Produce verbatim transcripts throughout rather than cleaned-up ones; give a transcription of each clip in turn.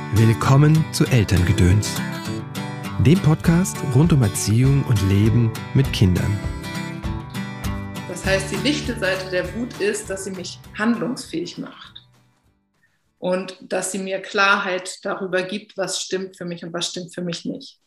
Willkommen zu Elterngedöns, dem Podcast rund um Erziehung und Leben mit Kindern. Das heißt, die lichte Seite der Wut ist, dass sie mich handlungsfähig macht und dass sie mir Klarheit darüber gibt, was stimmt für mich und was stimmt für mich nicht.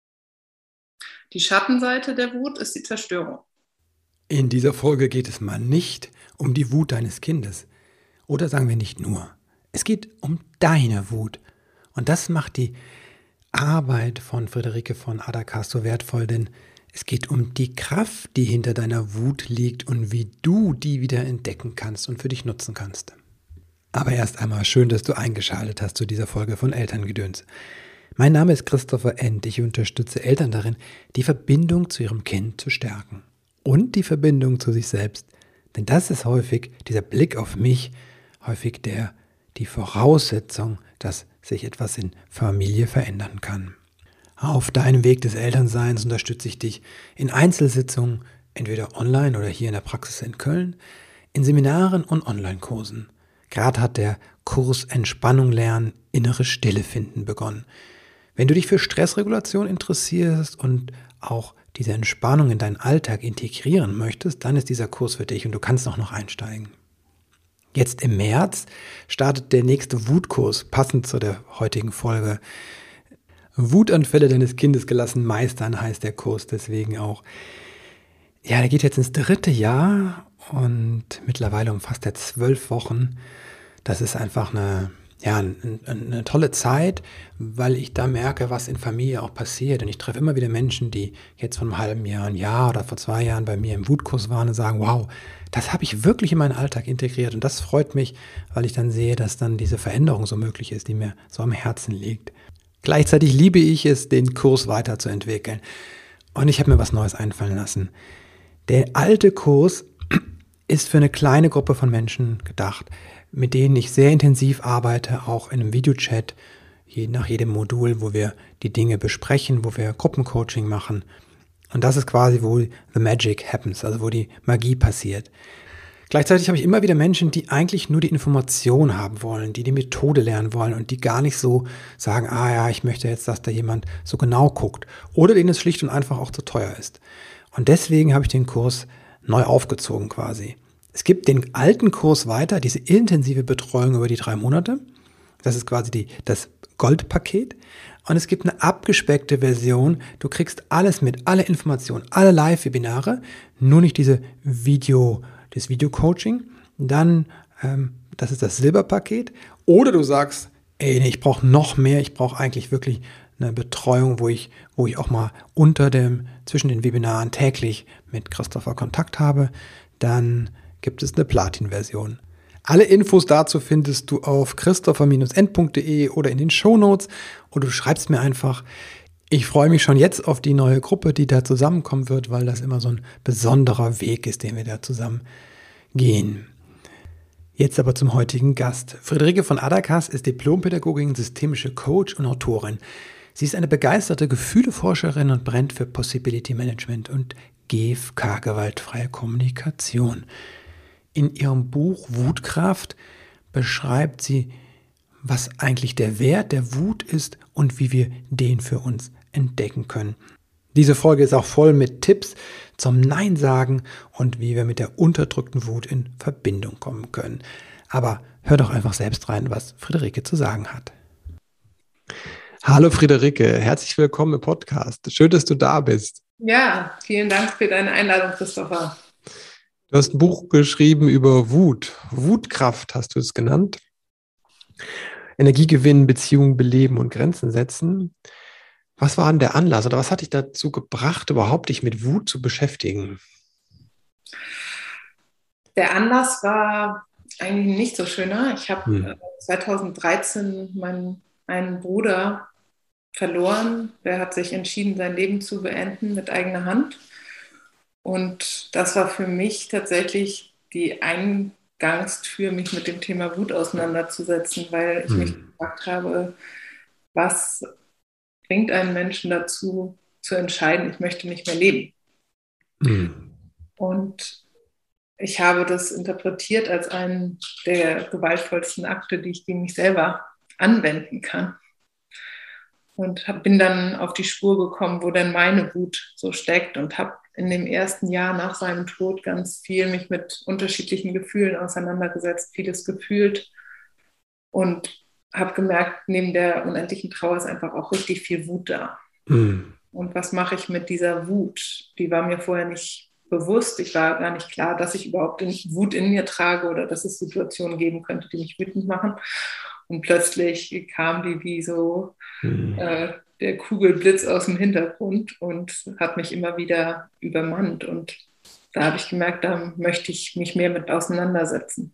Die Schattenseite der Wut ist die Zerstörung. In dieser Folge geht es mal nicht um die Wut deines Kindes. Oder sagen wir nicht nur. Es geht um deine Wut. Und das macht die Arbeit von Friederike von Adakas so wertvoll, denn es geht um die Kraft, die hinter deiner Wut liegt und wie du die wieder entdecken kannst und für dich nutzen kannst. Aber erst einmal schön, dass du eingeschaltet hast zu dieser Folge von Elterngedöns. Mein Name ist Christopher End. Ich unterstütze Eltern darin, die Verbindung zu ihrem Kind zu stärken und die Verbindung zu sich selbst. Denn das ist häufig, dieser Blick auf mich, häufig der, die Voraussetzung, dass sich etwas in Familie verändern kann. Auf deinem Weg des Elternseins unterstütze ich dich in Einzelsitzungen, entweder online oder hier in der Praxis in Köln, in Seminaren und Online-Kursen. Gerade hat der Kurs Entspannung lernen, innere Stille finden begonnen. Wenn du dich für Stressregulation interessierst und auch diese Entspannung in deinen Alltag integrieren möchtest, dann ist dieser Kurs für dich und du kannst auch noch einsteigen. Jetzt im März startet der nächste Wutkurs, passend zu der heutigen Folge. Wutanfälle deines Kindes gelassen meistern heißt der Kurs deswegen auch. Ja, der geht jetzt ins dritte Jahr und mittlerweile umfasst er zwölf Wochen. Das ist einfach eine, ja, eine, eine tolle Zeit, weil ich da merke, was in Familie auch passiert. Und ich treffe immer wieder Menschen, die jetzt vor einem halben Jahr, ein Jahr oder vor zwei Jahren bei mir im Wutkurs waren und sagen, wow, das habe ich wirklich in meinen Alltag integriert. Und das freut mich, weil ich dann sehe, dass dann diese Veränderung so möglich ist, die mir so am Herzen liegt. Gleichzeitig liebe ich es, den Kurs weiterzuentwickeln. Und ich habe mir was Neues einfallen lassen. Der alte Kurs ist für eine kleine Gruppe von Menschen gedacht, mit denen ich sehr intensiv arbeite, auch in einem Videochat, je nach jedem Modul, wo wir die Dinge besprechen, wo wir Gruppencoaching machen. Und das ist quasi, wo the magic happens, also wo die Magie passiert. Gleichzeitig habe ich immer wieder Menschen, die eigentlich nur die Information haben wollen, die die Methode lernen wollen und die gar nicht so sagen, ah ja, ich möchte jetzt, dass da jemand so genau guckt. Oder denen es schlicht und einfach auch zu teuer ist. Und deswegen habe ich den Kurs neu aufgezogen quasi. Es gibt den alten Kurs weiter, diese intensive Betreuung über die drei Monate. Das ist quasi die, das Goldpaket. Und es gibt eine abgespeckte Version. Du kriegst alles mit, alle Informationen, alle Live-Webinare, nur nicht diese Video, das Video-Coaching. Dann, ähm, das ist das Silberpaket. Oder du sagst, ey, nee, ich brauche noch mehr. Ich brauche eigentlich wirklich eine Betreuung, wo ich, wo ich auch mal unter dem, zwischen den Webinaren täglich mit Christopher Kontakt habe. Dann gibt es eine Platin-Version. Alle Infos dazu findest du auf christopher Bindestrich end punkt de oder in den Shownotes oder du schreibst mir einfach. Ich freue mich schon jetzt auf die neue Gruppe, die da zusammenkommen wird, weil das immer so ein besonderer Weg ist, den wir da zusammen gehen. Jetzt aber zum heutigen Gast. Friederike von Adakas ist Diplompädagogin, systemische Coach und Autorin. Sie ist eine begeisterte Gefühleforscherin und brennt für Possibility Management und G F K, gewaltfreie Kommunikation. In ihrem Buch Wutkraft beschreibt sie, was eigentlich der Wert der Wut ist und wie wir den für uns entdecken können. Diese Folge ist auch voll mit Tipps zum Nein sagen und wie wir mit der unterdrückten Wut in Verbindung kommen können. Aber hör doch einfach selbst rein, was Friederike zu sagen hat. Hallo Friederike, herzlich willkommen im Podcast. Schön, dass du da bist. Ja, vielen Dank für deine Einladung, Christopher. Du hast ein Buch geschrieben über Wut. Wutkraft hast du es genannt. Energie gewinnen, Beziehungen beleben und Grenzen setzen. Was war denn der Anlass oder was hat dich dazu gebracht, überhaupt dich mit Wut zu beschäftigen? Der Anlass war eigentlich nicht so schöner. Ich habe Hm. zweitausenddreizehn meinen einen Bruder verloren. Der hat sich entschieden, sein Leben zu beenden mit eigener Hand. Und das war für mich tatsächlich die Eingangstür, mich mit dem Thema Wut auseinanderzusetzen, weil ich mich Hm. gefragt habe, was bringt einen Menschen dazu, zu entscheiden, ich möchte nicht mehr leben. Hm. Und ich habe das interpretiert als einen der gewaltvollsten Akte, die ich gegen mich selber anwenden kann. Und hab, bin dann auf die Spur gekommen, wo denn meine Wut so steckt und habe in dem ersten Jahr nach seinem Tod ganz viel mich mit unterschiedlichen Gefühlen auseinandergesetzt, vieles gefühlt und habe gemerkt, neben der unendlichen Trauer ist einfach auch richtig viel Wut da. Mhm. Und was mache ich mit dieser Wut? Die war mir vorher nicht bewusst. Ich war gar nicht klar, dass ich überhaupt Wut in mir trage oder dass es Situationen geben könnte, die mich wütend machen. Und plötzlich kam die wie so mhm. äh, der Kugelblitz aus dem Hintergrund und hat mich immer wieder übermannt. Und da habe ich gemerkt, da möchte ich mich mehr mit auseinandersetzen.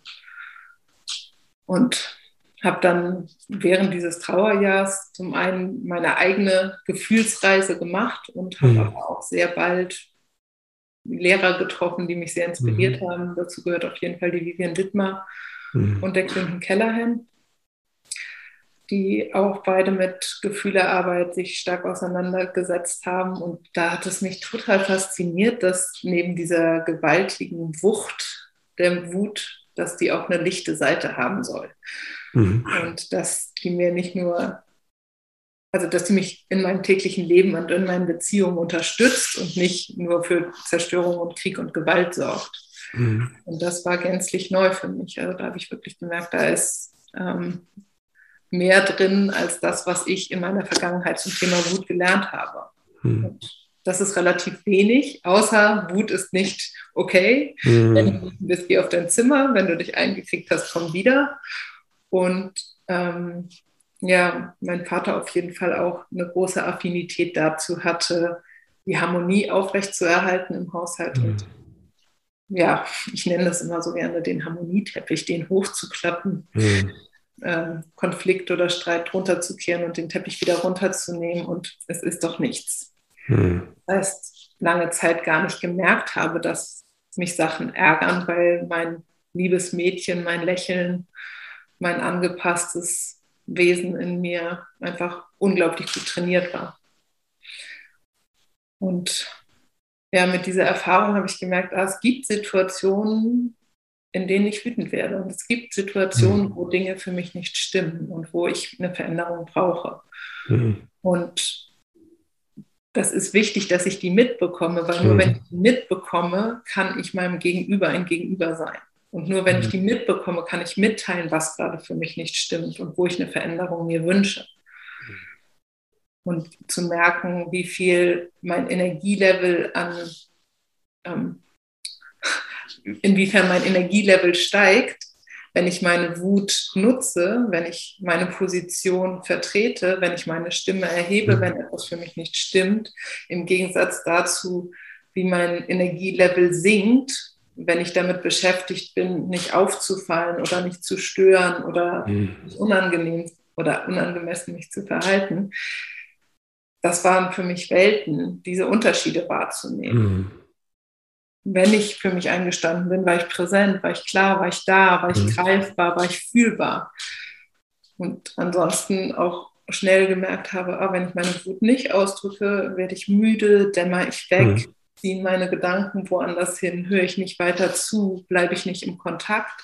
Und habe dann während dieses Trauerjahrs zum einen meine eigene Gefühlsreise gemacht und habe mhm. aber auch sehr bald Lehrer getroffen, die mich sehr inspiriert mhm. haben. Dazu gehört auf jeden Fall die Vivian Dittmar mhm. und der Clinton Callahan, die auch beide mit Gefühlearbeit sich stark auseinandergesetzt haben. Und da hat es mich total fasziniert, dass neben dieser gewaltigen Wucht der Wut, dass die auch eine lichte Seite haben soll. Mhm. Und dass die mir nicht nur, also dass die mich in meinem täglichen Leben und in meinen Beziehungen unterstützt und nicht nur für Zerstörung und Krieg und Gewalt sorgt. Mhm. Und das war gänzlich neu für mich. Also da habe ich wirklich gemerkt, da ist ähm, mehr drin als das, was ich in meiner Vergangenheit zum Thema Wut gelernt habe. Mhm. Und das ist relativ wenig, außer Wut ist nicht okay. Mhm. Wenn du bist, geh auf dein Zimmer, wenn du dich eingekriegt hast, komm wieder. Und ähm, ja, mein Vater auf jeden Fall auch eine große Affinität dazu hatte, die Harmonie aufrechtzuerhalten im Haushalt. Mhm. Und ja, ich nenne das immer so gerne den Harmonieteppich, den hochzuklappen. Mhm. Konflikt oder Streit runterzukehren und den Teppich wieder runterzunehmen und es ist doch nichts. Hm. Das heißt, lange Zeit gar nicht gemerkt habe, dass mich Sachen ärgern, weil mein liebes Mädchen, mein Lächeln, mein angepasstes Wesen in mir einfach unglaublich gut trainiert war. Und ja, mit dieser Erfahrung habe ich gemerkt, ah, es gibt Situationen, in denen ich wütend werde. Und es gibt Situationen, mhm. wo Dinge für mich nicht stimmen und wo ich eine Veränderung brauche. Mhm. Und das ist wichtig, dass ich die mitbekomme, weil nur mhm. wenn ich die mitbekomme, kann ich meinem Gegenüber ein Gegenüber sein. Und nur wenn mhm. ich die mitbekomme, kann ich mitteilen, was gerade für mich nicht stimmt und wo ich eine Veränderung mir wünsche. Und zu merken, wie viel mein Energielevel an ähm, inwiefern mein Energielevel steigt, wenn ich meine Wut nutze, wenn ich meine Position vertrete, wenn ich meine Stimme erhebe, wenn etwas für mich nicht stimmt, im Gegensatz dazu, wie mein Energielevel sinkt, wenn ich damit beschäftigt bin, nicht aufzufallen oder nicht zu stören oder nicht unangenehm oder unangemessen mich zu verhalten. Das waren für mich Welten, diese Unterschiede wahrzunehmen. Mhm. Wenn ich für mich eingestanden bin, war ich präsent, war ich klar, war ich da, war ich mhm. greifbar, war ich fühlbar. Und ansonsten auch schnell gemerkt habe, ah, wenn ich meine Wut nicht ausdrücke, werde ich müde, dämmer ich weg, mhm. ziehen meine Gedanken woanders hin, höre ich nicht weiter zu, bleibe ich nicht im Kontakt,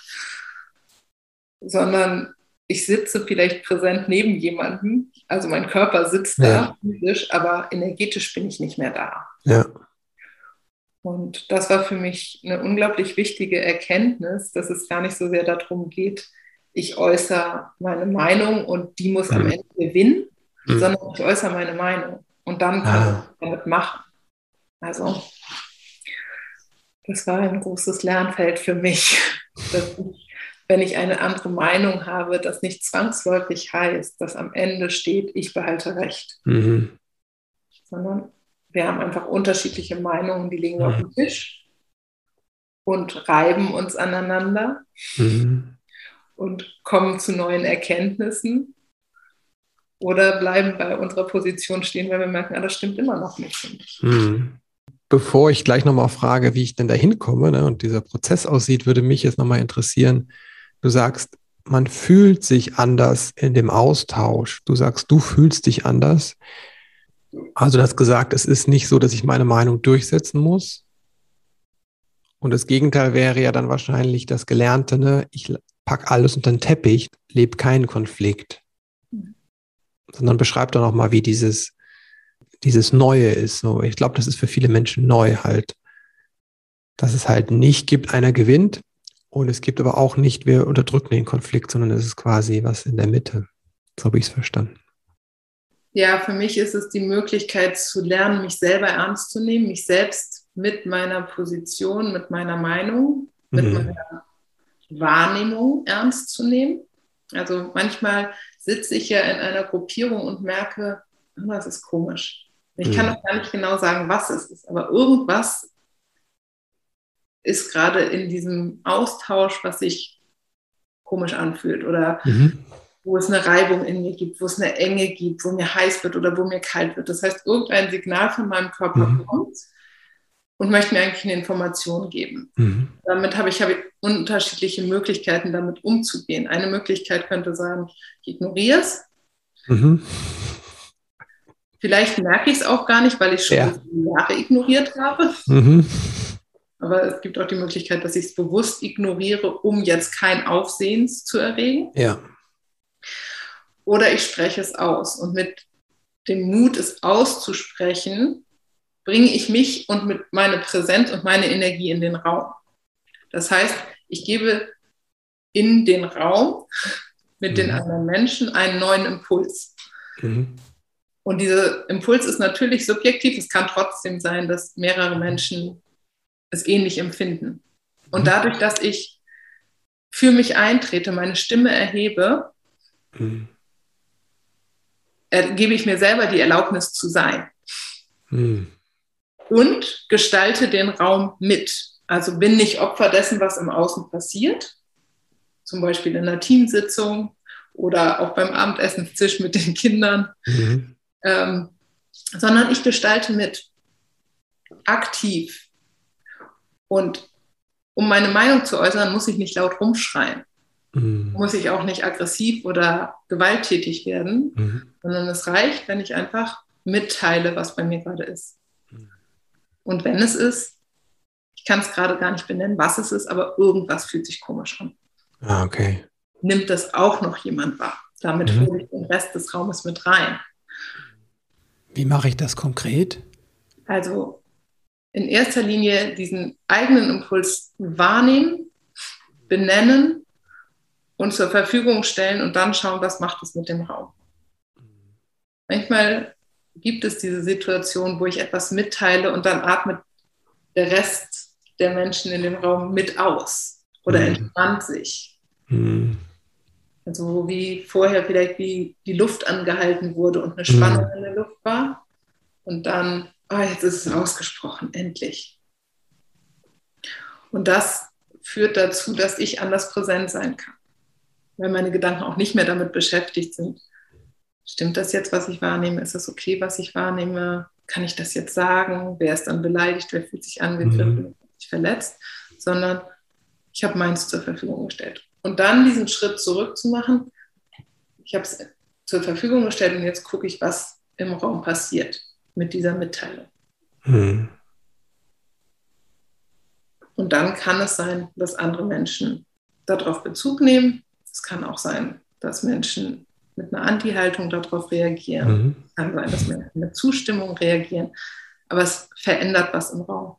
sondern ich sitze vielleicht präsent neben jemandem, also mein Körper sitzt ja. da physisch, aber energetisch bin ich nicht mehr da. Ja. Und das war für mich eine unglaublich wichtige Erkenntnis, dass es gar nicht so sehr darum geht, ich äußere meine Meinung und die muss mhm. am Ende gewinnen, mhm. sondern ich äußere meine Meinung und dann kann ah. ich damit machen. Also das war ein großes Lernfeld für mich, dass ich, wenn ich eine andere Meinung habe, das nicht zwangsläufig heißt, dass am Ende steht, ich behalte Recht, mhm. sondern wir haben einfach unterschiedliche Meinungen, die liegen mhm. auf dem Tisch und reiben uns aneinander mhm. und kommen zu neuen Erkenntnissen oder bleiben bei unserer Position stehen, weil wir merken, ah, das stimmt immer noch nicht. Mhm. Bevor ich gleich nochmal frage, wie ich denn da hinkomme, ne, und dieser Prozess aussieht, würde mich jetzt nochmal interessieren, du sagst, man fühlt sich anders in dem Austausch. Du sagst, du fühlst dich anders. Also du hast gesagt, es ist nicht so, dass ich meine Meinung durchsetzen muss. Und das Gegenteil wäre ja dann wahrscheinlich das Gelernte, ne? Ich packe alles unter den Teppich, lebe keinen Konflikt. sondern beschreib doch nochmal, wie dieses, dieses Neue ist. So, ich glaube, das ist für viele Menschen neu halt, dass es halt nicht gibt, einer gewinnt und es gibt aber auch nicht, wir unterdrücken den Konflikt, sondern es ist quasi was in der Mitte. So habe ich es verstanden. Ja, für mich ist es die Möglichkeit zu lernen, mich selber ernst zu nehmen, mich selbst mit meiner Position, mit meiner Meinung, mit Mhm. meiner Wahrnehmung ernst zu nehmen. Also manchmal sitze ich ja in einer Gruppierung und merke, das ist komisch. Ich kann Mhm. auch gar nicht genau sagen, was es ist, aber irgendwas ist gerade in diesem Austausch, was sich komisch anfühlt oder Mhm. wo es eine Reibung in mir gibt, wo es eine Enge gibt, wo mir heiß wird oder wo mir kalt wird. Das heißt, irgendein Signal von meinem Körper Mhm. kommt und möchte mir eigentlich eine Information geben. Mhm. Damit habe ich, habe ich unterschiedliche Möglichkeiten, damit umzugehen. Eine Möglichkeit könnte sein, ich ignoriere es. Mhm. Vielleicht merke ich es auch gar nicht, weil ich schon Ja. so viele Jahre ignoriert habe. Mhm. Aber es gibt auch die Möglichkeit, dass ich es bewusst ignoriere, um jetzt kein Aufsehen zu erregen. Ja. Oder ich spreche es aus. Und mit dem Mut, es auszusprechen, bringe ich mich und mit meine Präsenz und meine Energie in den Raum. Das heißt, ich gebe in den Raum mit mhm. den anderen Menschen einen neuen Impuls. Mhm. Und dieser Impuls ist natürlich subjektiv. Es kann trotzdem sein, dass mehrere Menschen es ähnlich empfinden. Und dadurch, dass ich für mich eintrete, meine Stimme erhebe, mhm. gebe ich mir selber die Erlaubnis zu sein. Mhm. Und gestalte den Raum mit. Also bin nicht Opfer dessen, was im Außen passiert, zum Beispiel in einer Teamsitzung oder auch beim Abendessenstisch mit den Kindern, mhm. ähm, sondern ich gestalte mit, aktiv. Und um meine Meinung zu äußern, muss ich nicht laut rumschreien, mhm. muss ich auch nicht aggressiv oder gewalttätig werden, mhm. sondern es reicht, wenn ich einfach mitteile, was bei mir gerade ist. Und wenn es ist, ich kann es gerade gar nicht benennen, was es ist, aber irgendwas fühlt sich komisch an. Ah, okay. Nimmt das auch noch jemand wahr? Damit mhm. hole ich den Rest des Raumes mit rein. Wie mache ich das konkret? Also in erster Linie diesen eigenen Impuls wahrnehmen, benennen und zur Verfügung stellen und dann schauen, was macht es mit dem Raum. Manchmal gibt es diese Situation, wo ich etwas mitteile und dann atmet der Rest der Menschen in dem Raum mit aus oder mhm. entspannt sich. Mhm. Also wie vorher vielleicht wie die Luft angehalten wurde und eine Spannung mhm. in der Luft war und dann, oh, jetzt ist es ausgesprochen, endlich. Und das führt dazu, dass ich anders präsent sein kann, weil meine Gedanken auch nicht mehr damit beschäftigt sind. Stimmt das jetzt, was ich wahrnehme? Ist das okay, was ich wahrnehme? Kann ich das jetzt sagen? Wer ist dann beleidigt? Wer fühlt sich angegriffen? Wer fühlt sich verletzt? Sondern ich habe meins zur Verfügung gestellt. Und dann diesen Schritt zurück zu machen, ich habe es zur Verfügung gestellt und jetzt gucke ich, was im Raum passiert mit dieser Mitteilung. Mhm. Und dann kann es sein, dass andere Menschen darauf Bezug nehmen. Es kann auch sein, dass Menschen mit einer Anti-Haltung darauf reagieren. Mhm. Es kann sein, dass Menschen mit Zustimmung reagieren. Aber es verändert was im Raum.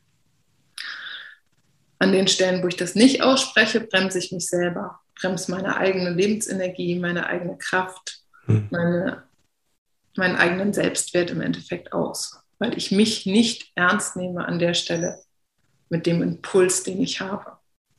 An den Stellen, wo ich das nicht ausspreche, bremse ich mich selber. Bremse meine eigene Lebensenergie, meine eigene Kraft, mhm. meine, meinen eigenen Selbstwert im Endeffekt aus. Weil ich mich nicht ernst nehme an der Stelle mit dem Impuls, den ich habe.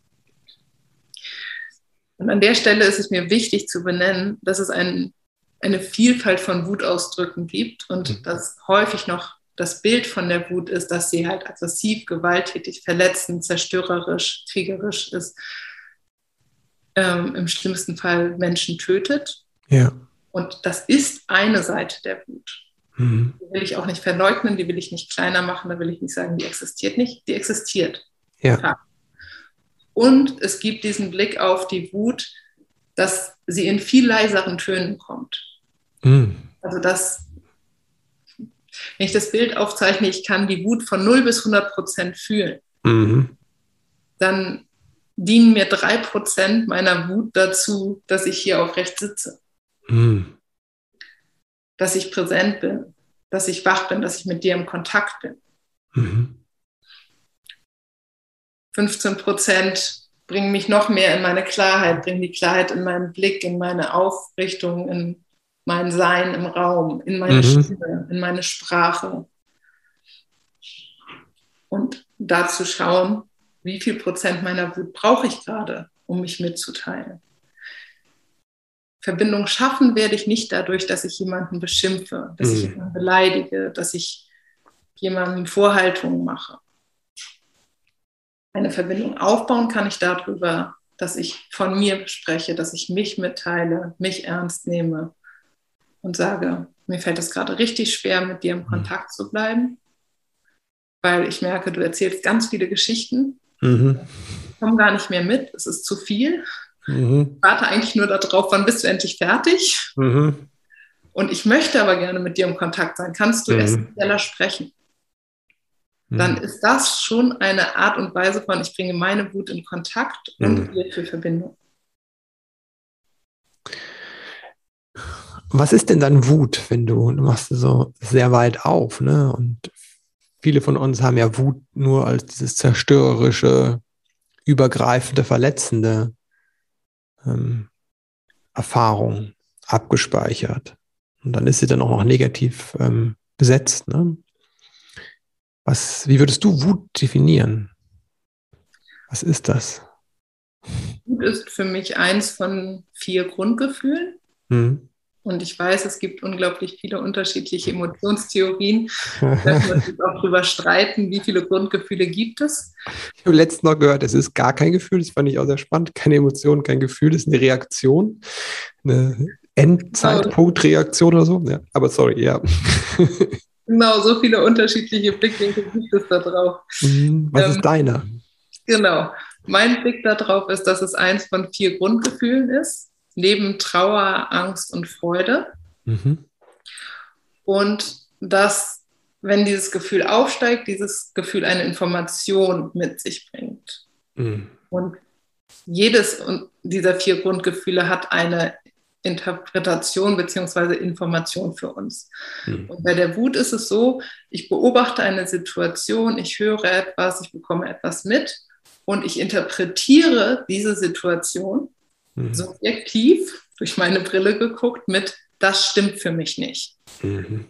Und an der Stelle ist es mir wichtig zu benennen, dass es ein, eine Vielfalt von Wutausdrücken gibt und mhm. dass häufig noch das Bild von der Wut ist, dass sie halt aggressiv, gewalttätig, verletzend, zerstörerisch, kriegerisch ist, ähm, im schlimmsten Fall Menschen tötet. Ja. Und das ist eine Seite der Wut. Mhm. Die will ich auch nicht verleugnen, die will ich nicht kleiner machen, da will ich nicht sagen, die existiert nicht, die existiert. Ja. Und es gibt diesen Blick auf die Wut, dass sie in viel leiseren Tönen kommt. Mhm. Also dass, wenn ich das Bild aufzeichne, ich kann die Wut von null bis hundert Prozent fühlen. Mhm. Dann dienen mir drei Prozent meiner Wut dazu, dass ich hier aufrecht sitze. Mhm. dass ich präsent bin, dass ich wach bin, dass ich mit dir im Kontakt bin. Mhm. fünfzehn Prozent bringen mich noch mehr in meine Klarheit, bringen die Klarheit in meinen Blick, in meine Aufrichtung, in mein Sein im Raum, in meine Mhm. Stimme, in meine Sprache. Und dazu schauen, wie viel Prozent meiner Wut brauche ich gerade, um mich mitzuteilen. Verbindung schaffen werde ich nicht dadurch, dass ich jemanden beschimpfe, dass ich Mhm. jemanden beleidige, dass ich jemandem Vorhaltungen mache. Eine Verbindung aufbauen kann ich darüber, dass ich von mir spreche, dass ich mich mitteile, mich ernst nehme und sage, mir fällt es gerade richtig schwer, mit dir im Kontakt zu bleiben, weil ich merke, du erzählst ganz viele Geschichten, Mhm. ich komme gar nicht mehr mit, es ist zu viel. Mhm. Ich warte eigentlich nur darauf, wann bist du endlich fertig? Mhm. Und ich möchte aber gerne mit dir im Kontakt sein. Kannst du Mhm. essentieller sprechen? Dann Mhm. ist das schon eine Art und Weise von, ich bringe meine Wut in Kontakt und Mhm. wir für Verbindung. Was ist denn dann Wut, wenn du, du machst so sehr weit auf, ne? Und viele von uns haben ja Wut nur als dieses zerstörerische, übergreifende, verletzende ähm, Erfahrung abgespeichert. Und dann ist sie dann auch noch negativ ähm, besetzt, ne? Was, wie würdest du Wut definieren? Was ist das? Wut ist für mich eins von vier Grundgefühlen. Hm. Und ich weiß, es gibt unglaublich viele unterschiedliche Emotionstheorien. Da können wir uns auch drüber streiten, wie viele Grundgefühle gibt es. Ich habe letztens noch gehört, es ist gar kein Gefühl, das fand ich auch sehr spannend. Keine Emotion, kein Gefühl, das ist eine Reaktion, eine Endzeitpunktreaktion oder so. Ja, aber sorry, ja. Genau, so viele unterschiedliche Blickwinkel gibt es da drauf. Was ist Ähm, deiner? genau. Mein Blick darauf ist, dass es eins von vier Grundgefühlen ist, neben Trauer, Angst und Freude. Mhm. Und dass, wenn dieses Gefühl aufsteigt, dieses Gefühl eine Information mit sich bringt. Mhm. Und jedes dieser vier Grundgefühle hat eine Interpretation bzw. Information für uns. Mhm. Und bei der Wut ist es so, ich beobachte eine Situation, ich höre etwas, ich bekomme etwas mit und ich interpretiere diese Situation Mhm. subjektiv, durch meine Brille geguckt, mit, das stimmt für mich nicht. Mhm.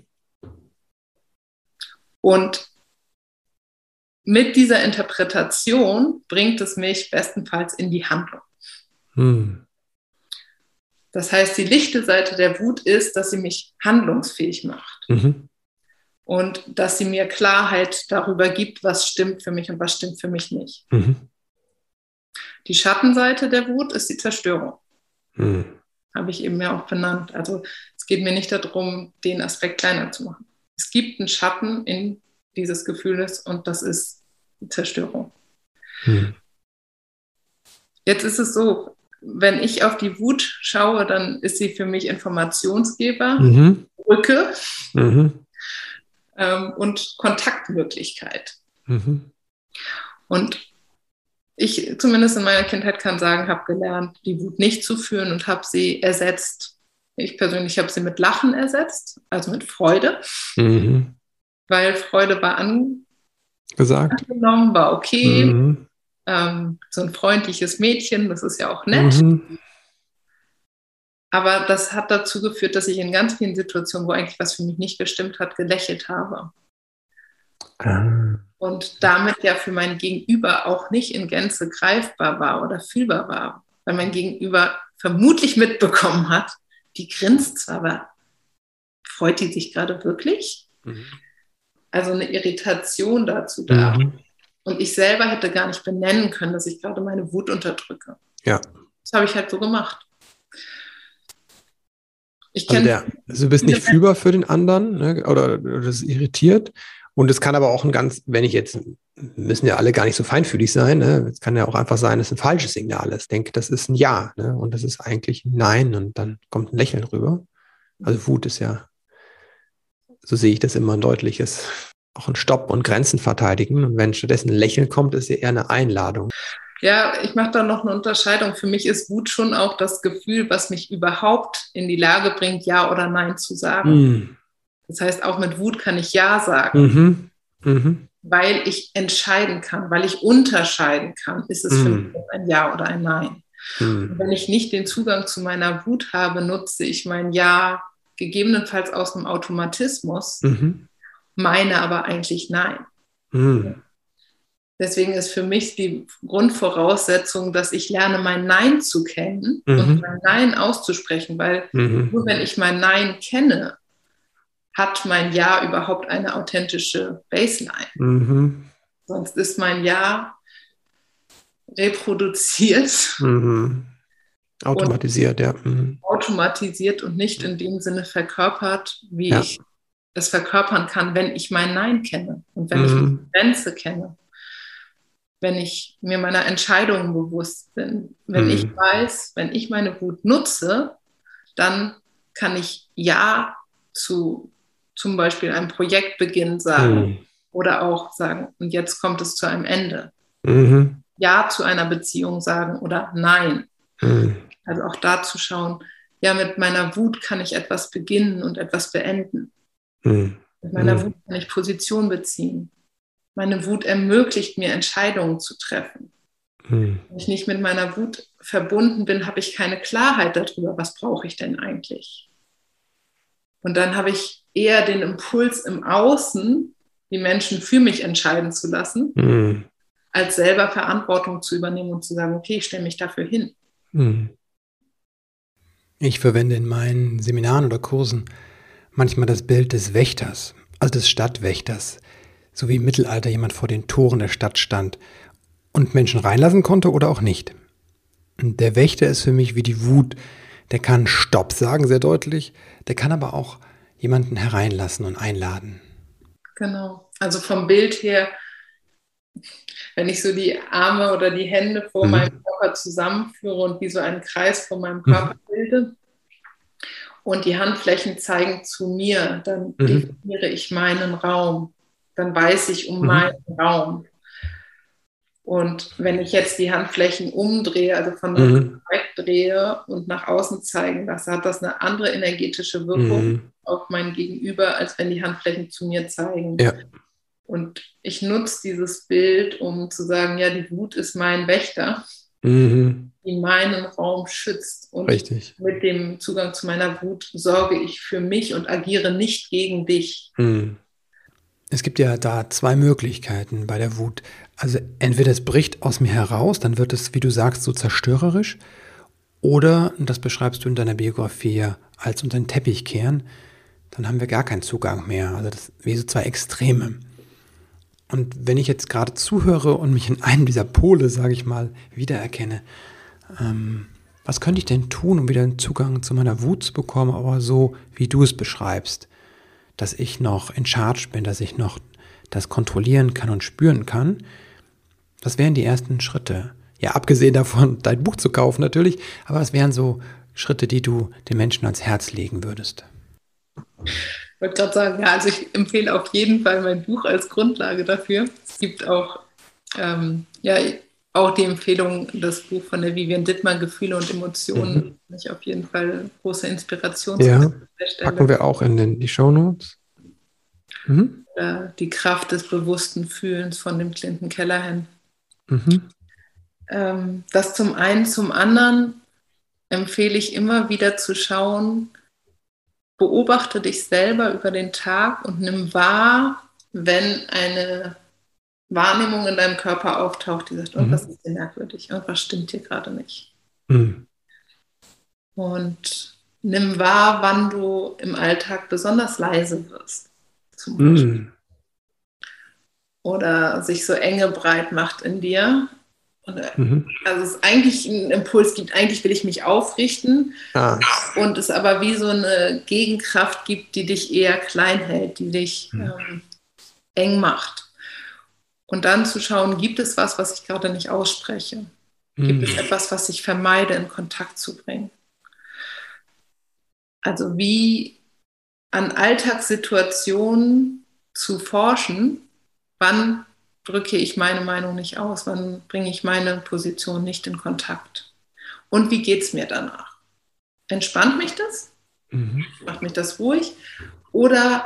Und mit dieser Interpretation bringt es mich bestenfalls in die Handlung. Mhm. Das heißt, die lichte Seite der Wut ist, dass sie mich handlungsfähig macht. Mhm. Und dass sie mir Klarheit darüber gibt, was stimmt für mich und was stimmt für mich nicht. Mhm. Die Schattenseite der Wut ist die Zerstörung. Mhm. Habe ich eben ja auch benannt. Also es geht mir nicht darum, den Aspekt kleiner zu machen. Es gibt einen Schatten in dieses Gefühls und das ist die Zerstörung. Mhm. Jetzt ist es so, wenn ich auf die Wut schaue, dann ist sie für mich Informationsgeber, Mhm. Brücke Mhm. ähm, und Kontaktmöglichkeit. Mhm. Und ich zumindest in meiner Kindheit kann sagen, habe gelernt, die Wut nicht zu führen und habe sie ersetzt. Ich persönlich habe sie mit Lachen ersetzt, also mit Freude, Mhm. weil Freude war an, Gesagt. angenommen, war okay. Mhm. Ähm, so ein freundliches Mädchen, das ist ja auch nett. Mhm. Aber das hat dazu geführt, dass ich in ganz vielen Situationen, wo eigentlich was für mich nicht gestimmt hat, gelächelt habe. Ah. Und damit ja für mein Gegenüber auch nicht in Gänze greifbar war oder fühlbar war. Weil mein Gegenüber vermutlich mitbekommen hat, die grinst zwar, aber freut die sich gerade wirklich? Mhm. Also eine Irritation dazu da. Mhm. Und ich selber hätte gar nicht benennen können, dass ich gerade meine Wut unterdrücke. Ja. Das habe ich halt so gemacht. Ich Also, kenne der, also du bist nicht fühlbar für den anderen, ne, oder, oder das ist irritiert. Und es kann aber auch ein ganz, wenn ich jetzt, müssen ja alle gar nicht so feinfühlig sein, ne? Es kann ja auch einfach sein, es ist ein falsches Signal. Ich denke, das ist ein Ja, ne? Und das ist eigentlich ein Nein und dann kommt ein Lächeln rüber. Also Wut ist ja, so sehe ich das immer, ein deutliches, auch ein Stopp und Grenzen verteidigen. Und wenn stattdessen ein Lächeln kommt, ist ja eher eine Einladung. Ja, ich mache da noch eine Unterscheidung. Für mich ist Wut schon auch das Gefühl, was mich überhaupt in die Lage bringt, Ja oder Nein zu sagen. Mhm. Das heißt, auch mit Wut kann ich Ja sagen, Mhm. Mhm. weil ich entscheiden kann, weil ich unterscheiden kann, ist es für mich Mhm. ein Ja oder ein Nein. Und Mhm. wenn ich nicht den Zugang zu meiner Wut habe, nutze ich mein Ja gegebenenfalls aus einem Automatismus, Mhm. meine aber eigentlich Nein. Mhm. Deswegen ist für mich die Grundvoraussetzung, dass ich lerne, mein Nein zu kennen und Mhm. mein Nein auszusprechen, weil Mhm. nur wenn ich mein Nein kenne, hat mein Ja überhaupt eine authentische Baseline. Mhm. Sonst ist mein Ja reproduziert Mhm. und Automatisiert, ja. Mhm. automatisiert und nicht in dem Sinne verkörpert, wie Ja. ich es verkörpern kann, wenn ich mein Nein kenne und wenn ich meine Mhm. Grenze kenne, wenn ich mir meiner Entscheidungen bewusst bin, wenn ich Mhm. weiß, wenn ich meine Wut nutze, dann kann ich Ja zu zum Beispiel einem Projektbeginn sagen Mhm. oder auch sagen, und jetzt kommt es zu einem Ende. Mhm. Ja zu einer Beziehung sagen oder Nein. Mhm. Also auch da zu schauen, ja, mit meiner Wut kann ich etwas beginnen und etwas beenden. Mhm. Mit meiner Mhm. Wut kann ich Position beziehen. Meine Wut ermöglicht mir, Entscheidungen zu treffen. Mhm. Wenn ich nicht mit meiner Wut verbunden bin, habe ich keine Klarheit darüber, was brauche ich denn eigentlich. Und dann habe ich eher den Impuls im Außen, die Menschen für mich entscheiden zu lassen, Mhm. als selber Verantwortung zu übernehmen und zu sagen, okay, ich stelle mich dafür hin. Mhm. Ich verwende in meinen Seminaren oder Kursen manchmal das Bild des Wächters, also des Stadtwächters, so wie im Mittelalter jemand vor den Toren der Stadt stand und Menschen reinlassen konnte oder auch nicht. Und der Wächter ist für mich wie die Wut. Der kann Stopp sagen, sehr deutlich, der kann aber auch jemanden hereinlassen und einladen. Genau. Also vom Bild her, wenn ich so die Arme oder die Hände vor meinem Mhm. Körper zusammenführe und wie so einen Kreis vor meinem Körper Mhm. bilde und die Handflächen zeigen zu mir, dann Mhm. definiere ich meinen Raum. Dann weiß ich um meinen Mhm. Raum. Und wenn ich jetzt die Handflächen umdrehe, also von der Brust Mhm. wegdrehe und nach außen zeigen lasse, hat das eine andere energetische Wirkung Mhm. auf mein Gegenüber, als wenn die Handflächen zu mir zeigen. Ja. Und ich nutze dieses Bild, um zu sagen, ja, die Wut ist mein Wächter, Mhm. die meinen Raum schützt. Und Richtig. mit dem Zugang zu meiner Wut sorge ich für mich und agiere nicht gegen dich. Mhm. Es gibt ja da zwei Möglichkeiten bei der Wut. Also entweder es bricht aus mir heraus, dann wird es, wie du sagst, so zerstörerisch. Oder, und das beschreibst du in deiner Biografie ja als unter den Teppich kehren, dann haben wir gar keinen Zugang mehr. Also das wie so zwei Extreme. Und wenn ich jetzt gerade zuhöre und mich in einem dieser Pole, sage ich mal, wiedererkenne, ähm, was könnte ich denn tun, um wieder einen Zugang zu meiner Wut zu bekommen, aber so, wie du es beschreibst, dass ich noch in Charge bin, dass ich noch das kontrollieren kann und spüren kann? Das wären die ersten Schritte. Ja, abgesehen davon, dein Buch zu kaufen natürlich, aber es wären so Schritte, die du den Menschen ans Herz legen würdest. Ich wollte gerade sagen, ja, also ich empfehle auf jeden Fall mein Buch als Grundlage dafür. Es gibt auch, ähm, ja, auch die Empfehlung, das Buch von der Vivian Dittmar, Gefühle und Emotionen, Mhm. finde ich auf jeden Fall große Inspirationsquelle Ja, an der packen Stelle. wir auch in den, die Shownotes. Mhm. Äh, die Kraft des bewussten Fühlens von dem Clinton Callahan. Mhm. Ähm, das zum einen, zum anderen empfehle ich immer wieder zu schauen, beobachte dich selber über den Tag und nimm wahr, wenn eine Wahrnehmung in deinem Körper auftaucht, die sagt, irgendwas Mhm. ist hier merkwürdig, irgendwas stimmt hier gerade nicht. Mhm. Und nimm wahr, wann du im Alltag besonders leise wirst, zum Beispiel. Mhm. Oder sich so Enge breit macht in dir. Und, äh, Mhm. also es ist eigentlich ein Impuls gibt, eigentlich will ich mich aufrichten Ah. und es aber wie so eine Gegenkraft gibt, die dich eher klein hält, die dich Mhm. ähm, eng macht. Und dann zu schauen, gibt es was, was ich gerade nicht ausspreche? Gibt es Mhm. etwas, was ich vermeide, in Kontakt zu bringen? Also wie an Alltagssituationen zu forschen, wann drücke ich meine Meinung nicht aus? Wann bringe ich meine Position nicht in Kontakt? Und wie geht es mir danach? Entspannt mich das? Mhm. Macht mich das ruhig? Oder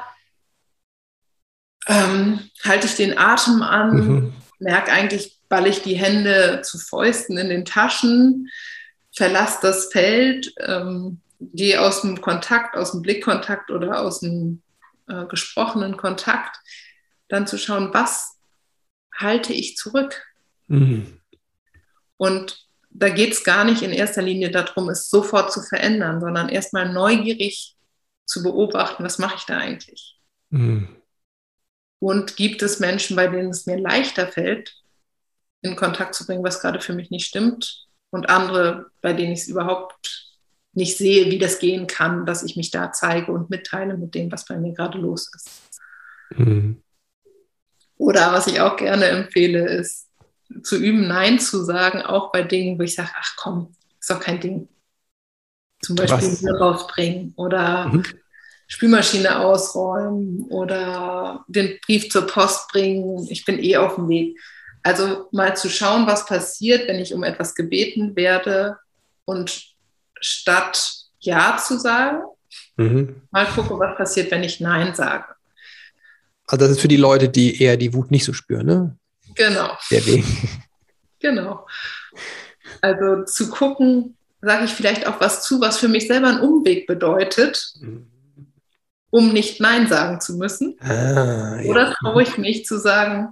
ähm, halte ich den Atem an, Mhm. merke eigentlich, ball ich die Hände zu Fäusten in den Taschen, verlasse das Feld, ähm, gehe aus dem Kontakt, aus dem Blickkontakt oder aus dem äh, gesprochenen Kontakt, dann zu schauen, was halte ich zurück? Mhm. Und da geht es gar nicht in erster Linie darum, es sofort zu verändern, sondern erstmal neugierig zu beobachten, was mache ich da eigentlich? Mhm. Und gibt es Menschen, bei denen es mir leichter fällt, in Kontakt zu bringen, was gerade für mich nicht stimmt, und andere, bei denen ich es überhaupt nicht sehe, wie das gehen kann, dass ich mich da zeige und mitteile mit dem, was bei mir gerade los ist. Mhm. Oder was ich auch gerne empfehle, ist zu üben, Nein zu sagen, auch bei Dingen, wo ich sage, ach komm, ist doch kein Ding. Zum Beispiel Was? Müll rausbringen oder Mhm. Spülmaschine ausräumen oder den Brief zur Post bringen. Ich bin eh auf dem Weg. Also mal zu schauen, was passiert, wenn ich um etwas gebeten werde und statt Ja zu sagen, Mhm. mal gucken, was passiert, wenn ich Nein sage. Also das ist für die Leute, die eher die Wut nicht so spüren, ne? Genau, Der Weg. genau. Also zu gucken, sage ich vielleicht auch was zu, was für mich selber einen Umweg bedeutet, um nicht Nein sagen zu müssen. Ah, ja. Oder traue ich mich zu sagen,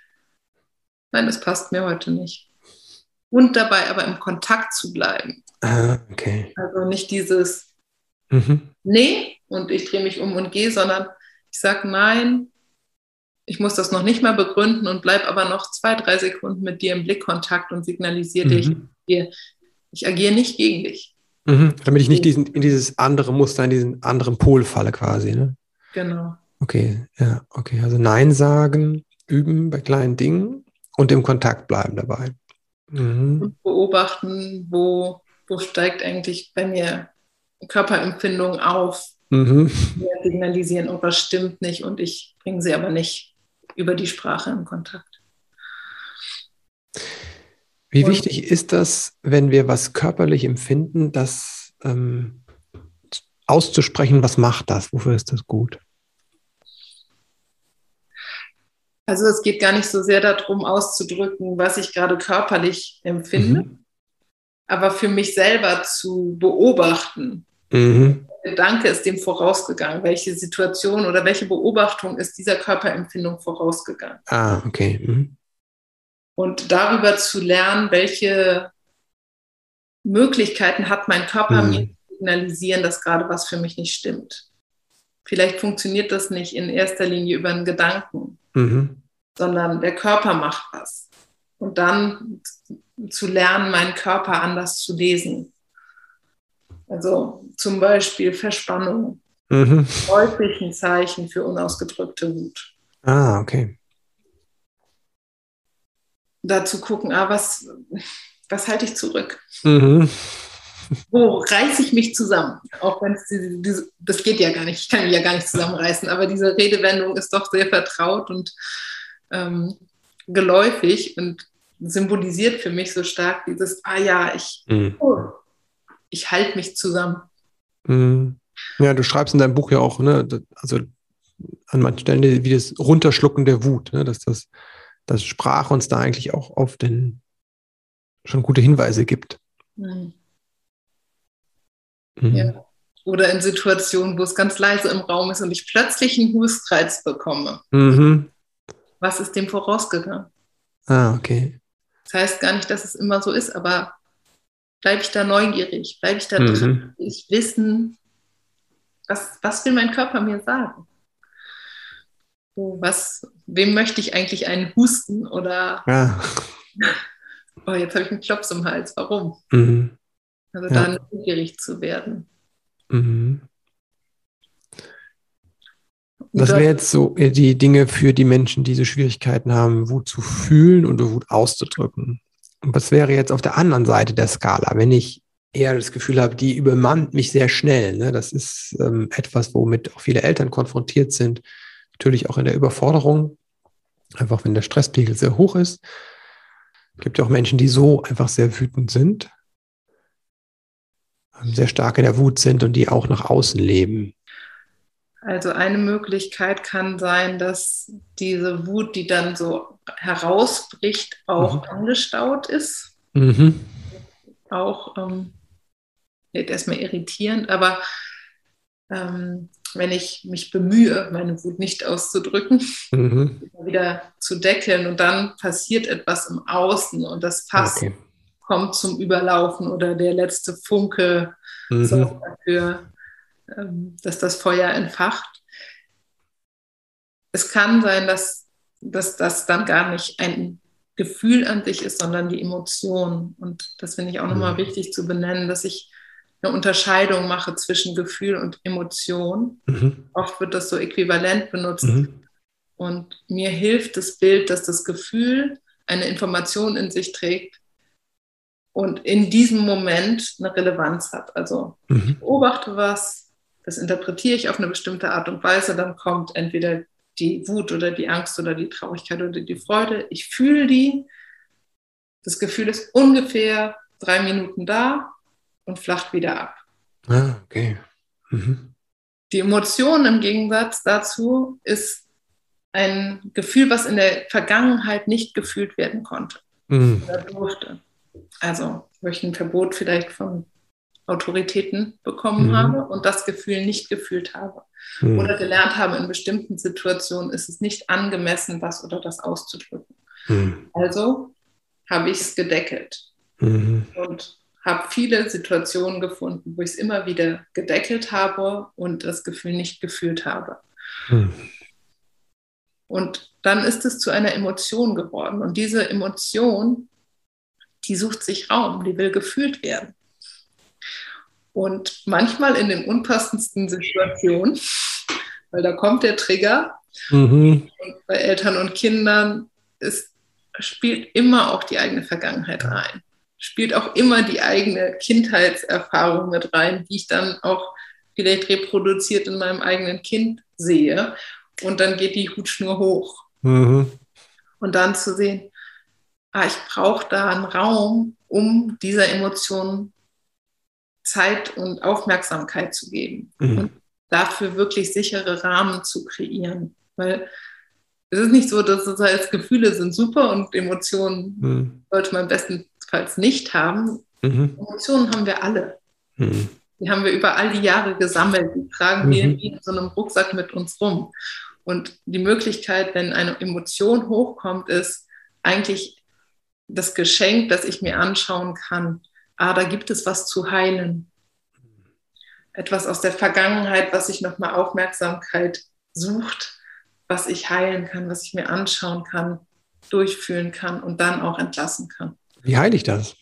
nein, das passt mir heute nicht. Und dabei aber im Kontakt zu bleiben. Ah, okay. Also nicht dieses Mhm. Nee und ich drehe mich um und gehe, sondern ich sage nein, ich muss das noch nicht mal begründen und bleibe aber noch zwei, drei Sekunden mit dir im Blickkontakt und signalisiere Mhm. dir, ich agiere nicht gegen dich. Mhm. Damit ich nicht diesen, in dieses andere Muster, in diesen anderen Pol falle quasi, ne? Genau. Okay, ja, okay. Also Nein sagen, üben bei kleinen Dingen und im Kontakt bleiben dabei. Mhm. Und beobachten, wo, wo steigt eigentlich bei mir Körperempfindung auf, Mhm. mir signalisieren, oh, was stimmt nicht und ich bringe sie aber nicht über die Sprache in Kontakt. Wie Und wichtig ist das, wenn wir was körperlich empfinden, das ähm, auszusprechen, was macht das? Wofür ist das gut? also es geht gar nicht so sehr darum, auszudrücken, was ich gerade körperlich empfinde, Mhm. aber für mich selber zu beobachten. Mhm. Der Gedanke ist dem vorausgegangen. Welche Situation oder welche Beobachtung ist dieser Körperempfindung vorausgegangen? Ah, okay. Mhm. Und darüber zu lernen, welche Möglichkeiten hat mein Körper, mir Mhm. zu signalisieren, dass gerade was für mich nicht stimmt. Vielleicht funktioniert das nicht in erster Linie über einen Gedanken, Mhm. sondern der Körper macht was. Und dann zu lernen, meinen Körper anders zu lesen. Also zum Beispiel Verspannung, Mhm. häufig ein Zeichen für unausgedrückte Wut. Ah, okay. Dazu gucken, ah, was, was halte ich zurück? Mhm. Wo reiße ich mich zusammen? Auch wenn es diese, diese, das geht ja gar nicht, ich kann mich ja gar nicht zusammenreißen, aber diese Redewendung ist doch sehr vertraut und ähm, geläufig und symbolisiert für mich so stark dieses, ah ja, ich, Mhm. oh, ich halte mich zusammen. Mhm. Ja, du schreibst in deinem Buch ja auch, ne, das- also an manchen Stellen wie das Runterschlucken der Wut, ne, dass das, dass Sprache uns da eigentlich auch auf den schon gute Hinweise gibt. Mhm. Mhm. Ja. Oder in Situationen, wo es ganz leise im Raum ist und ich plötzlich einen Hustreiz bekomme. Mhm. Was ist dem vorausgegangen? Ah, okay. Das heißt gar nicht, dass es immer so ist, aber bleibe ich da neugierig, bleibe ich da dran, Mhm. will ich wissen, was, was will mein Körper mir sagen? So, was, wem möchte ich eigentlich einen husten? Oder, Ja. oh, jetzt habe ich einen Klops im Hals, warum? Mhm. Also Ja. da neugierig zu werden. Mhm. Und Was das, wäre jetzt so äh, die Dinge für die Menschen, die so Schwierigkeiten haben, Wut zu fühlen oder Wut auszudrücken? Und was wäre jetzt auf der anderen Seite der Skala, wenn ich eher das Gefühl habe, die übermannt mich sehr schnell. Ne? Das ist ähm, etwas, womit auch viele Eltern konfrontiert sind, natürlich auch in der Überforderung. Einfach wenn der Stresspegel sehr hoch ist. Es gibt ja auch Menschen, die so einfach sehr wütend sind, sehr stark in der Wut sind und die auch nach außen leben. Also eine Möglichkeit kann sein, dass diese Wut, die dann so herausbricht, auch Mhm. angestaut ist. Mhm. Auch ähm, wird erstmal irritierend, aber ähm, wenn ich mich bemühe, meine Wut nicht auszudrücken, Mhm. wieder zu deckeln und dann passiert etwas im Außen und das Fass Okay. kommt zum Überlaufen oder der letzte Funke Mhm. sorgt dafür, ähm, dass das Feuer entfacht. Es kann sein, dass, dass das dann gar nicht ein Gefühl an sich ist, sondern die Emotion. Und das finde ich auch nochmal Mhm. wichtig zu benennen, dass ich eine Unterscheidung mache zwischen Gefühl und Emotion. Mhm. Oft wird das so äquivalent benutzt. Mhm. Und mir hilft das Bild, dass das Gefühl eine Information in sich trägt und in diesem Moment eine Relevanz hat. Also ich Mhm. beobachte was, das interpretiere ich auf eine bestimmte Art und Weise, dann kommt entweder die Wut oder die Angst oder die Traurigkeit oder die Freude. Ich fühle die. Das Gefühl ist ungefähr drei Minuten da und flacht wieder ab. Ah, okay. Mhm. Die Emotion im Gegensatz dazu ist ein Gefühl, was in der Vergangenheit nicht gefühlt werden konnte Mhm. oder durfte. Also, wo ich ein Verbot vielleicht von Autoritäten bekommen Mhm. habe und das Gefühl nicht gefühlt habe. Mhm. Oder gelernt habe, in bestimmten Situationen ist es nicht angemessen, das oder das auszudrücken. Mhm. Also habe ich es gedeckelt Mhm. und habe viele Situationen gefunden, wo ich es immer wieder gedeckelt habe und das Gefühl nicht gefühlt habe. Mhm. Und dann ist es zu einer Emotion geworden. Und diese Emotion, die sucht sich Raum, die will gefühlt werden. Und manchmal in den unpassendsten Situationen, weil da kommt der Trigger, Mhm. und bei Eltern und Kindern ist, spielt immer auch die eigene Vergangenheit rein. Spielt auch immer die eigene Kindheitserfahrung mit rein, die ich dann auch vielleicht reproduziert in meinem eigenen Kind sehe. Und dann geht die Hutschnur hoch. Mhm. Und dann zu sehen, ah, ich brauche da einen Raum, um dieser Emotion Zeit und Aufmerksamkeit zu geben Mhm. und dafür wirklich sichere Rahmen zu kreieren. Weil es ist nicht so, dass es heißt, Gefühle sind super und Emotionen Mhm. sollte man bestenfalls nicht haben. Mhm. Emotionen haben wir alle. Mhm. Die haben wir über all die Jahre gesammelt. Die tragen wir wie Mhm. in so einem Rucksack mit uns rum. Und die Möglichkeit, wenn eine Emotion hochkommt, ist eigentlich das Geschenk, das ich mir anschauen kann. Ah, da gibt es was zu heilen. Etwas aus der Vergangenheit, was sich nochmal Aufmerksamkeit sucht, was ich heilen kann, was ich mir anschauen kann, durchfühlen kann und dann auch entlassen kann. Wie heile ich das?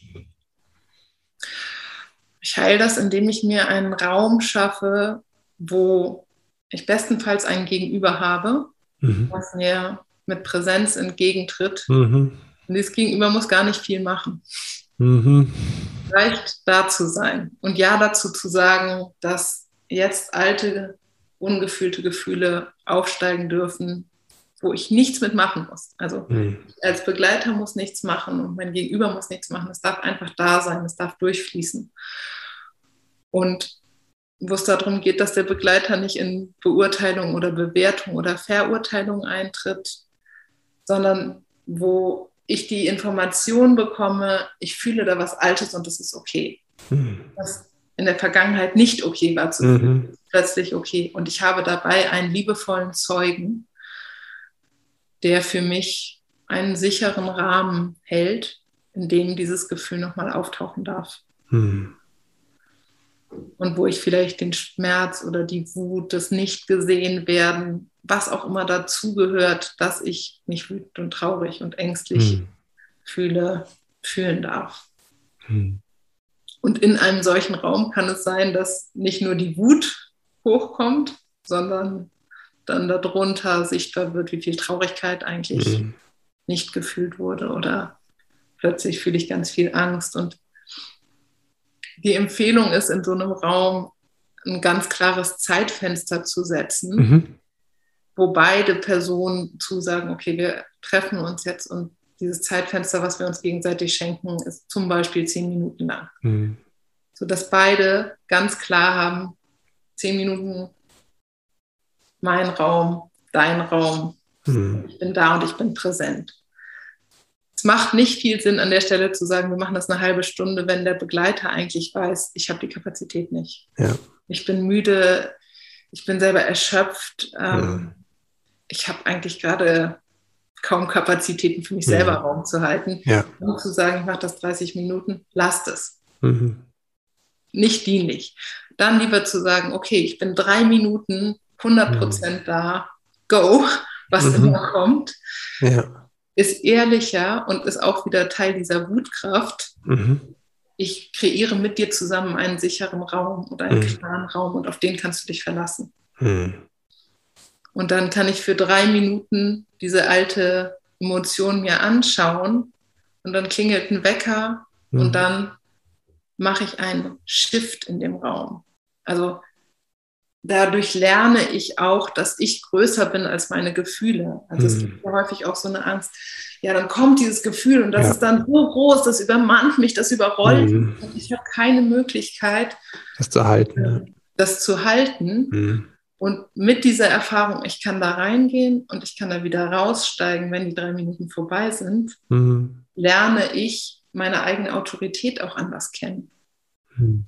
Ich heile das, indem ich mir einen Raum schaffe, wo ich bestenfalls einen Gegenüber habe, Mhm. was mir mit Präsenz entgegentritt. Mhm. Und dieses Gegenüber muss gar nicht viel machen. Mhm. Reicht da zu sein und ja dazu zu sagen, dass jetzt alte, ungefühlte Gefühle aufsteigen dürfen, wo ich nichts mitmachen muss. Also Mhm. ich als Begleiter muss nichts machen und mein Gegenüber muss nichts machen. Es darf einfach da sein, es darf durchfließen. Und wo es darum geht, dass der Begleiter nicht in Beurteilung oder Bewertung oder Verurteilung eintritt, sondern wo ich die Information bekomme, ich fühle da was Altes und das ist okay. Mhm. Was in der Vergangenheit nicht okay war zu fühlen, Mhm. ist plötzlich okay. Und ich habe dabei einen liebevollen Zeugen, der für mich einen sicheren Rahmen hält, in dem dieses Gefühl nochmal auftauchen darf. Mhm. Und wo ich vielleicht den Schmerz oder die Wut, das nicht gesehen werden, was auch immer dazugehört, dass ich mich wütend und traurig und ängstlich Mhm. fühle, fühlen darf. Mhm. Und in einem solchen Raum kann es sein, dass nicht nur die Wut hochkommt, sondern dann darunter sichtbar wird, wie viel Traurigkeit eigentlich Mhm. nicht gefühlt wurde oder plötzlich fühle ich ganz viel Angst. Und die Empfehlung ist, in so einem Raum ein ganz klares Zeitfenster zu setzen, Mhm. wo beide Personen zusagen, okay, wir treffen uns jetzt und dieses Zeitfenster, was wir uns gegenseitig schenken, ist zum Beispiel zehn Minuten lang. Mhm. Sodass beide ganz klar haben, zehn Minuten mein Raum, dein Raum, mhm. ich bin da und ich bin präsent. Es macht nicht viel Sinn, an der Stelle zu sagen, wir machen das eine halbe Stunde, wenn der Begleiter eigentlich weiß, ich habe die Kapazität nicht. Ja. Ich bin müde, ich bin selber erschöpft. Ähm, mhm. Ich habe eigentlich gerade kaum Kapazitäten für mich selber mhm. Raum zu halten. Ja. Um zu sagen, ich mache das dreißig Minuten, lasst es. Mhm. Nicht dienlich. Dann lieber zu sagen, okay, ich bin drei Minuten hundert Prozent mhm. da, go, was mhm. immer kommt. Ja. Ist ehrlicher und ist auch wieder Teil dieser Wutkraft. Mhm. Ich kreiere mit dir zusammen einen sicheren Raum oder einen mhm. klaren Raum und auf den kannst du dich verlassen. Mhm. Und dann kann ich für drei Minuten diese alte Emotion mir anschauen und dann klingelt ein Wecker mhm. und dann mache ich einen Shift in dem Raum. Also dadurch lerne ich auch, dass ich größer bin als meine Gefühle. Also mhm. es gibt ja häufig auch so eine Angst, ja, dann kommt dieses Gefühl und das ja. ist dann so groß, das übermannt mich, das überrollt mhm. mich und ich habe keine Möglichkeit, das zu halten. Äh, ja. das zu halten. Mhm. Und mit dieser Erfahrung, ich kann da reingehen und ich kann da wieder raussteigen, wenn die drei Minuten vorbei sind, mhm. lerne ich meine eigene Autorität auch anders kennen. Mhm.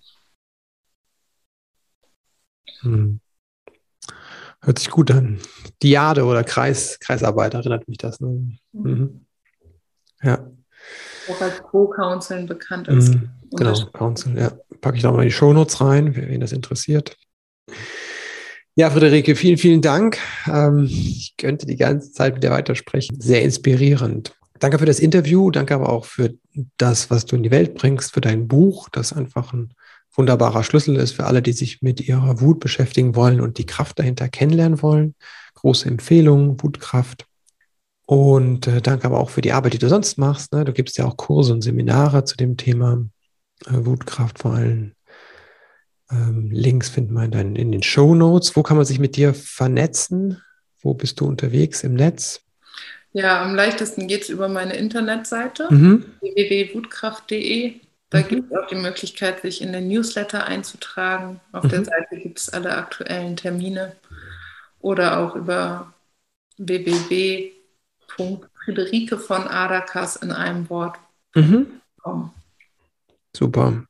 Mhm. Hört sich gut an. Dyade oder Kreis, Kreisarbeit erinnert mich das. Ne? Mhm. Ja. Auch als Co-Counseln bekannt ist. Mhm. Genau, Counsel, ja. Packe ich noch mal in die Shownotes rein, wen das interessiert. Ja, Friederike, vielen, vielen Dank. Ähm, ich könnte die ganze Zeit mit dir weitersprechen. Sehr inspirierend. Danke für das Interview, danke aber auch für das, was du in die Welt bringst, für dein Buch, das einfach ein wunderbarer Schlüssel ist für alle, die sich mit ihrer Wut beschäftigen wollen und die Kraft dahinter kennenlernen wollen. Große Empfehlung, Wutkraft. Und äh, danke aber auch für die Arbeit, die du sonst machst. Ne? Du gibst ja auch Kurse und Seminare zu dem Thema äh, Wutkraft vor allem. Ähm, Links findet man dann in den Shownotes. Wo kann man sich mit dir vernetzen? Wo bist du unterwegs im Netz? Ja, am leichtesten geht es über meine Internetseite mhm. w w w punkt wutkraft punkt de. Da mhm. gibt es auch die Möglichkeit, sich in den Newsletter einzutragen. Auf mhm. der Seite gibt es alle aktuellen Termine. Oder auch über w w w punkt friederike von Adakas in einem Wort mhm. kommen. Super.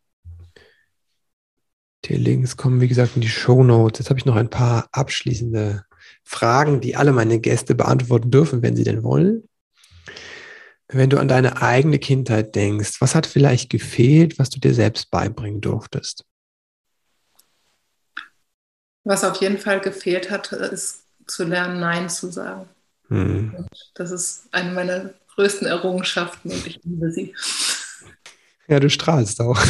Die Links kommen, wie gesagt, in die Shownotes. Jetzt habe ich noch ein paar abschließende Fragen, die alle meine Gäste beantworten dürfen, wenn sie denn wollen. Wenn du an deine eigene Kindheit denkst, was hat vielleicht gefehlt, was du dir selbst beibringen durftest? Was auf jeden Fall gefehlt hat, ist zu lernen, Nein zu sagen. Hm. Und das ist eine meiner größten Errungenschaften und ich liebe sie. Ja, du strahlst auch.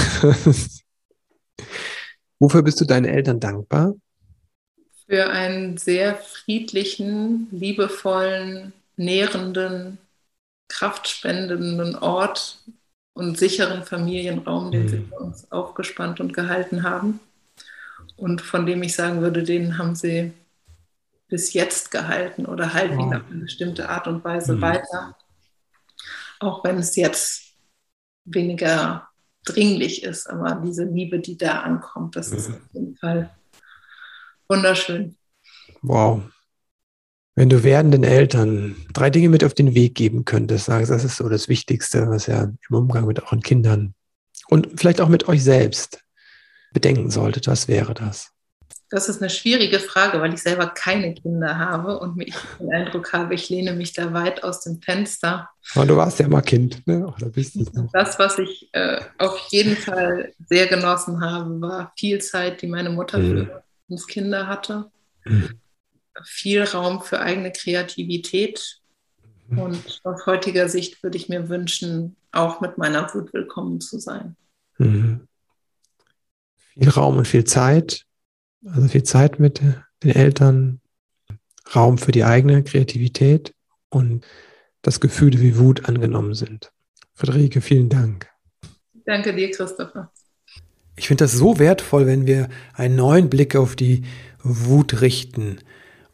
Wofür bist du deinen Eltern dankbar? Für einen sehr friedlichen, liebevollen, nährenden, kraftspendenden Ort und sicheren Familienraum, den mhm. sie für uns aufgespannt und gehalten haben. Und von dem ich sagen würde, den haben sie bis jetzt gehalten oder halten ihn auf eine bestimmte Art und Weise mhm. weiter. Auch wenn es jetzt weniger dringlich ist, aber diese Liebe, die da ankommt, das ist auf jeden Fall wunderschön. Wow. Wenn du werdenden Eltern drei Dinge mit auf den Weg geben könntest, sagst, das ist so das Wichtigste, was ja im Umgang mit euren Kindern und vielleicht auch mit euch selbst bedenken solltet, was wäre das? Das ist eine schwierige Frage, weil ich selber keine Kinder habe und ich den Eindruck habe, ich lehne mich da weit aus dem Fenster. Aber du warst ja mal Kind, ne? Oder bist du noch? Das, was ich äh, auf jeden Fall sehr genossen habe, war viel Zeit, die meine Mutter mhm. für uns Kinder hatte. Mhm. Viel Raum für eigene Kreativität. Mhm. Und aus heutiger Sicht würde ich mir wünschen, auch mit meiner Wut willkommen zu sein. Mhm. Viel Raum und viel Zeit. Also viel Zeit mit den Eltern, Raum für die eigene Kreativität und das Gefühle wie Wut angenommen sind. Friederike, vielen Dank. Danke dir, Christopher. Ich finde das so wertvoll, wenn wir einen neuen Blick auf die Wut richten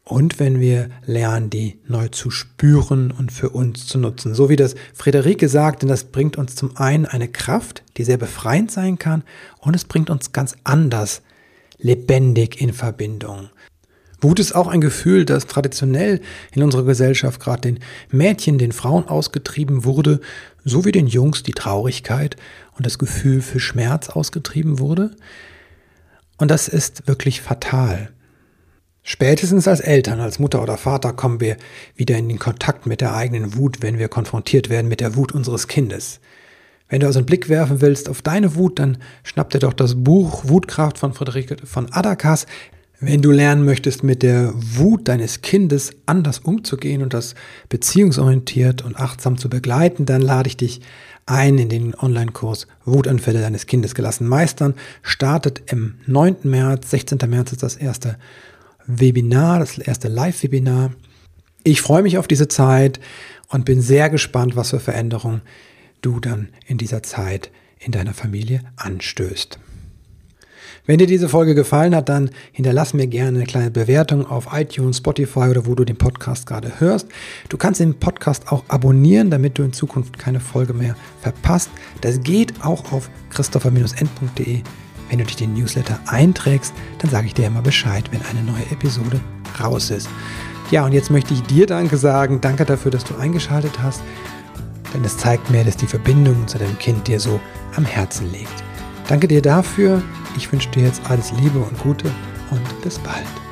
und wenn wir lernen, die neu zu spüren und für uns zu nutzen. So wie das Friederike sagt, denn das bringt uns zum einen eine Kraft, die sehr befreiend sein kann, und es bringt uns ganz anders lebendig in Verbindung. Wut ist auch ein Gefühl, das traditionell in unserer Gesellschaft gerade den Mädchen, den Frauen ausgetrieben wurde, so wie den Jungs die Traurigkeit und das Gefühl für Schmerz ausgetrieben wurde. Und das ist wirklich fatal. Spätestens als Eltern, als Mutter oder Vater kommen wir wieder in den Kontakt mit der eigenen Wut, wenn wir konfrontiert werden mit der Wut unseres Kindes. Wenn du also einen Blick werfen willst auf deine Wut, dann schnapp dir doch das Buch Wutkraft von Friederike von Adakas. Wenn du lernen möchtest, mit der Wut deines Kindes anders umzugehen und das beziehungsorientiert und achtsam zu begleiten, dann lade ich dich ein in den Online-Kurs Wutanfälle deines Kindes gelassen meistern. Startet im neunten März, sechzehnten März ist das erste Webinar, das erste Live-Webinar. Ich freue mich auf diese Zeit und bin sehr gespannt, was für Veränderungen du dann in dieser Zeit in deiner Familie anstößt. Wenn dir diese Folge gefallen hat, dann hinterlass mir gerne eine kleine Bewertung auf iTunes, Spotify oder wo du den Podcast gerade hörst. Du kannst den Podcast auch abonnieren, damit du in Zukunft keine Folge mehr verpasst. Das geht auch auf christopher Bindestrich end punkt de. Wenn du dich den Newsletter einträgst, dann sage ich dir immer Bescheid, wenn eine neue Episode raus ist. Ja, und jetzt möchte ich dir Danke sagen. Danke dafür, dass du eingeschaltet hast. Denn es zeigt mir, dass die Verbindung zu deinem Kind dir so am Herzen liegt. Danke dir dafür. Ich wünsche dir jetzt alles Liebe und Gute und bis bald.